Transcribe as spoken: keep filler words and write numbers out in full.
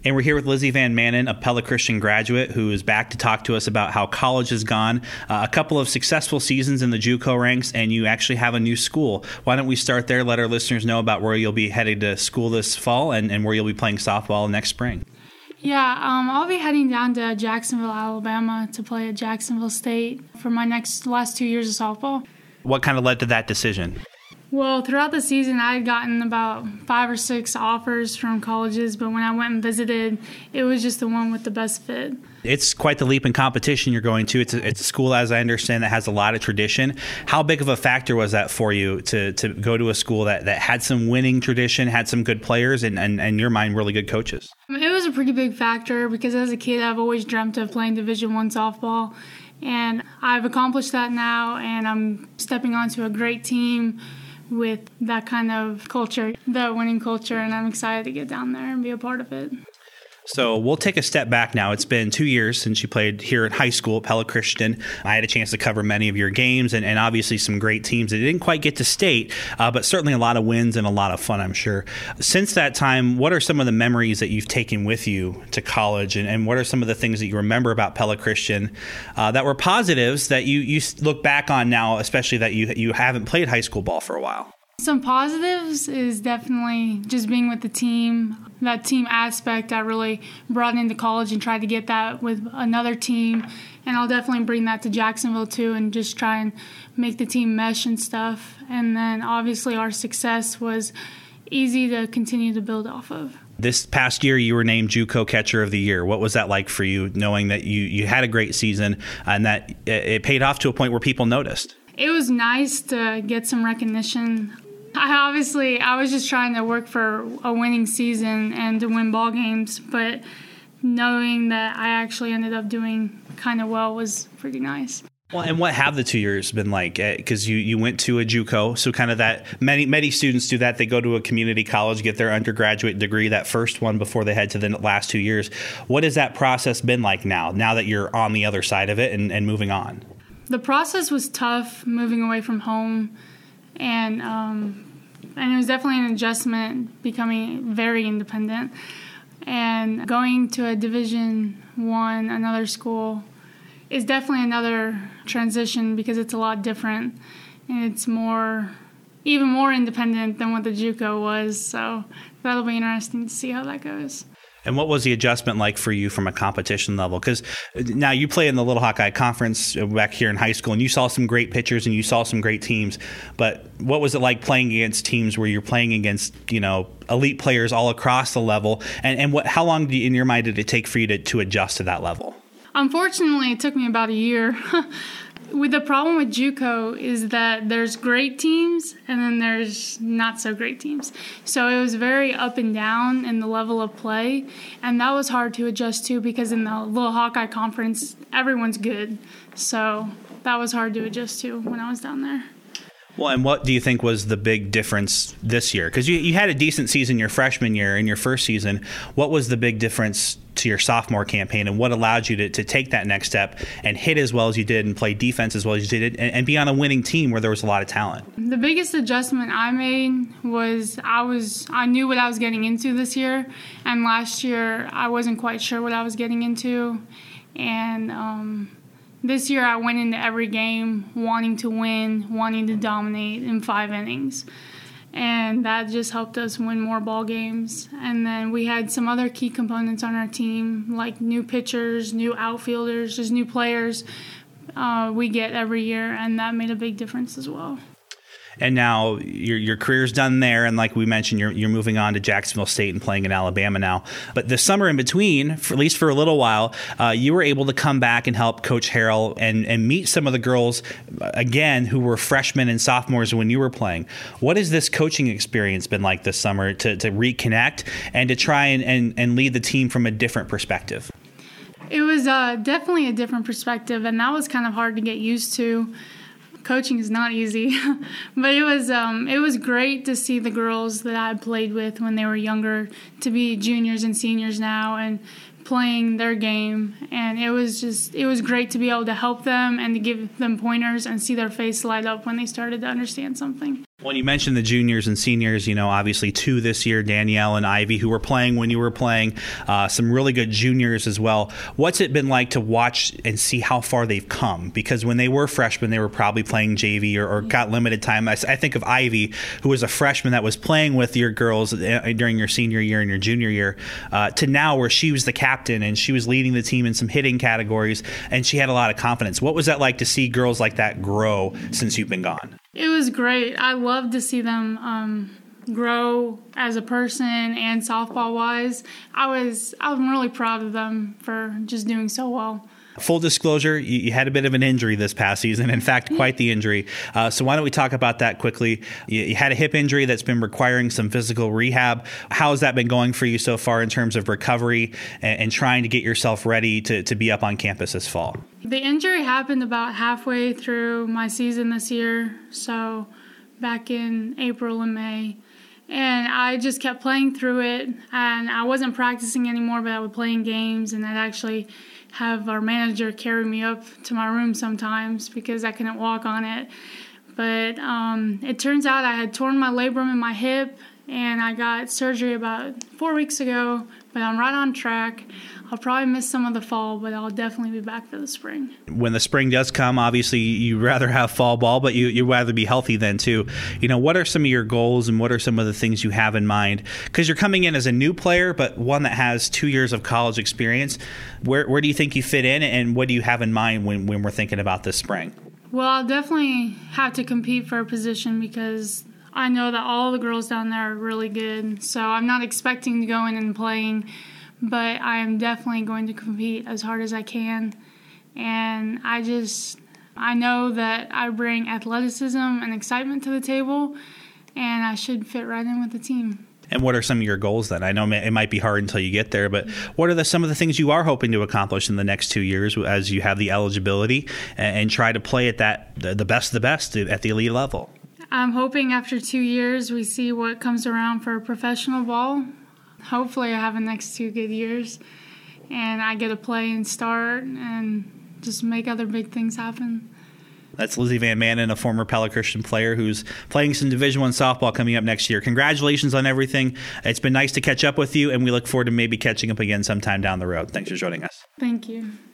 And we're here with Lizzie Van Manen, a Pella Christian graduate, who is back to talk to us about how college has gone. Uh, a couple of successful seasons in the JUCO ranks, and you actually have a new school. Why don't we start there, let our listeners know about where you'll be headed to school this fall and, and where you'll be playing softball next spring. Yeah, um, I'll be heading down to Jacksonville, Alabama to play at Jacksonville State for my next last two years of softball. What kind of led to that decision? Well, throughout the season, I had gotten about five or six offers from colleges, but when I went and visited, it was just the one with the best fit. It's quite the leap in competition you're going to. It's a, it's a school, as I understand, that has a lot of tradition. How big of a factor was that for you to, to go to a school that, that had some winning tradition, had some good players, and, and, and in your mind, really good coaches? It was a pretty big factor because as a kid, I've always dreamt of playing Division One softball, and I've accomplished that now, and I'm stepping onto a great team with that kind of culture, that winning culture, and I'm excited to get down there and be a part of it. So we'll take a step back now. It's been two years since you played here at high school at Pella Christian. I had a chance to cover many of your games and, and obviously some great teams that didn't quite get to state, uh, but certainly a lot of wins and a lot of fun, I'm sure. Since that time, what are some of the memories that you've taken with you to college, and, and what are some of the things that you remember about Pella Christian uh, that were positives that you, you look back on now, especially that you you haven't played high school ball for a while? Some positives is definitely just being with the team. That team aspect I really brought into college and tried to get that with another team. And I'll definitely bring that to Jacksonville too and just try and make the team mesh and stuff. And then obviously our success was easy to continue to build off of. This past year, you were named JUCO Catcher of the Year. What was that like for you, knowing that you, you had a great season and that it paid off to a point where people noticed? It was nice to get some recognition. I obviously, I was just trying to work for a winning season and to win ball games, but knowing that I actually ended up doing kind of well was pretty nice. Well, and what have the two years been like? Because you, you went to a JUCO, so kind of that many many students do that. They go to a community college, get their undergraduate degree, that first one before they head to the last two years. What has that process been like now, now that you're on the other side of it and, and moving on? The process was tough, moving away from home, and um, and it was definitely an adjustment, becoming very independent, and going to a Division One, another school, is definitely another transition because it's a lot different, and it's more, even more independent than what the JUCO was. So that'll be interesting to see how that goes. And what was the adjustment like for you from a competition level? Because now you play in the Little Hawkeye Conference back here in high school, and you saw some great pitchers and you saw some great teams. But what was it like playing against teams where you're playing against, you know, elite players all across the level? And and what how long, do you, in your mind, did it take for you to, to adjust to that level? Unfortunately, it took me about a year. With the problem with JUCO is that there's great teams and then there's not so great teams. So it was very up and down in the level of play, and that was hard to adjust to because in the Little Hawkeye Conference, everyone's good. So that was hard to adjust to when I was down there. Well, and what do you think was the big difference this year? Because you, you had a decent season your freshman year in your first season. What was the big difference to your sophomore campaign, and what allowed you to, to take that next step and hit as well as you did and play defense as well as you did and, and be on a winning team where there was a lot of talent? The biggest adjustment I made was I was I knew what I was getting into this year, and last year I wasn't quite sure what I was getting into, and um, this year I went into every game wanting to win, wanting to dominate in five innings. And that just helped us win more ball games. And then we had some other key components on our team, like new pitchers, new outfielders, just new players uh, we get every year, and that made a big difference as well. And now your your career's done there, and like we mentioned, you're you're moving on to Jacksonville State and playing in Alabama now. But the summer in between, for, at least for a little while, uh, you were able to come back and help Coach Harrell and, and meet some of the girls, again, who were freshmen and sophomores when you were playing. What has this coaching experience been like this summer to, to reconnect and to try and, and, and lead the team from a different perspective? It was uh, definitely a different perspective, and that was kind of hard to get used to. Coaching is not easy, but it was um, it was great to see the girls that I played with when they were younger to be juniors and seniors now and playing their game. And it was just it was great to be able to help them and to give them pointers and see their face light up when they started to understand something. Well, you mentioned the juniors and seniors, you know, obviously two this year, Danielle and Ivy, who were playing when you were playing, uh, some really good juniors as well. What's it been like to watch and see how far they've come? Because when they were freshmen, they were probably playing J V or, or got limited time. I, I think of Ivy, who was a freshman that was playing with your girls during your senior year and your junior year, uh, to now where she was the captain and she was leading the team in some hitting categories and she had a lot of confidence. What was that like to see girls like that grow since you've been gone? It was great. I love to see them um, grow as a person and softball wise. I was I'm really proud of them for just doing so well. Full disclosure, you, you had a bit of an injury this past season. In fact, quite the injury. Uh, so why don't we talk about that quickly? You, you had a hip injury that's been requiring some physical rehab. How has that been going for you so far in terms of recovery and, and trying to get yourself ready to, to be up on campus this fall? The injury happened about halfway through my season this year, so back in April and May. And I just kept playing through it, and I wasn't practicing anymore, but I would play in games, and I'd actually have our manager carry me up to my room sometimes because I couldn't walk on it. But um, it turns out I had torn my labrum in my hip, and I got surgery about four weeks ago, but I'm right on track. I'll probably miss some of the fall, but I'll definitely be back for the spring. When the spring does come, obviously you'd rather have fall ball, but you, you'd rather be healthy then too. You know, what are some of your goals and what are some of the things you have in mind? Because you're coming in as a new player, but one that has two years of college experience. Where where do you think you fit in, and what do you have in mind when, when we're thinking about this spring? Well, I'll definitely have to compete for a position because I know that all the girls down there are really good. So I'm not expecting to go in and playing, but I am definitely going to compete as hard as I can. And I just, I know that I bring athleticism and excitement to the table, and I should fit right in with the team. And what are some of your goals then? I know it might be hard until you get there, but what are the, some of the things you are hoping to accomplish in the next two years as you have the eligibility and, and try to play at that the best of the best at the elite level? I'm hoping after two years we see what comes around for professional ball. Hopefully I have the next two good years and I get to play and start and just make other big things happen. That's Lizzie Van Manen, a former Pella Christian player who's playing some Division One softball coming up next year. Congratulations on everything. It's been nice to catch up with you, and we look forward to maybe catching up again sometime down the road. Thanks for joining us. Thank you.